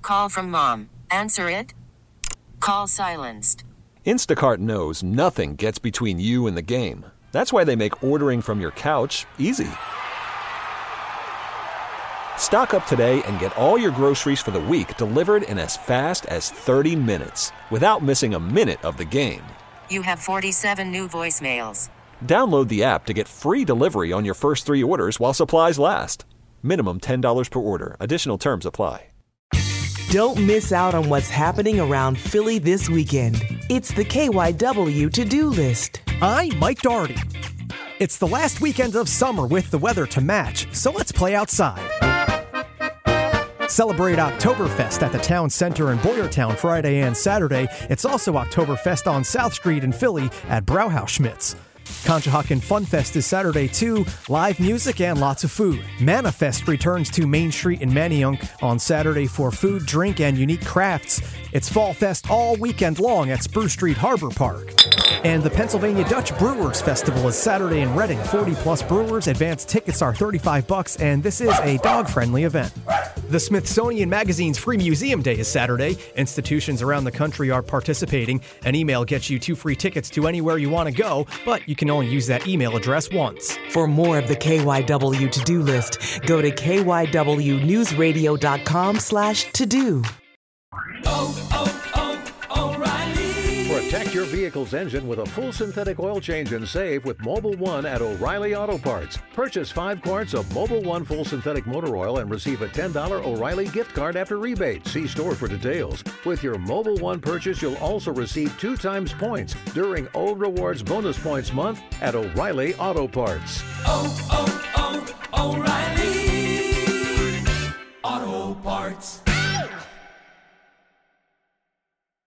call from mom. Answer it. Call silenced. Instacart knows nothing gets between you and the game. That's why they make ordering from your couch easy. Stock up today and get all your groceries for the week delivered in as fast as 30 minutes without missing a minute of the game. You have 47 new voicemails. Download the app to get free delivery on your first 3 orders while supplies last. Minimum $10 per order. Additional terms apply. Don't miss out on what's happening around Philly this weekend. It's the KYW to-do list. I'm Mike Doherty. It's the last weekend of summer with the weather to match, so let's play outside. Celebrate Oktoberfest at the Town Center in Boyertown Friday and Saturday. It's also Oktoberfest on South Street in Philly at Brauhaus Schmitz. Conshohocken Fun Fest is Saturday too. Live music and lots of food. Manifest returns to Main Street in Manayunk on Saturday for food, drink, and unique crafts. It's Fall Fest all weekend long at Spruce Street Harbor Park. And the Pennsylvania Dutch Brewers Festival is Saturday in Reading. 40-plus brewers. Advanced tickets are $35, and this is a dog-friendly event. The Smithsonian Magazine's Free Museum Day is Saturday. Institutions around the country are participating. An email gets you 2 free tickets to anywhere you want to go, but you can only use that email address once. For more of the KYW to-do list, go to kywnewsradio.com/to-do. Protect your vehicle's engine with a full synthetic oil change and save with Mobil 1 at O'Reilly Auto Parts. Purchase 5 quarts of Mobil 1 full synthetic motor oil and receive a $10 O'Reilly gift card after rebate. See store for details. With your Mobil 1 purchase, you'll also receive 2 times points during O Rewards Bonus Points Month at O'Reilly Auto Parts.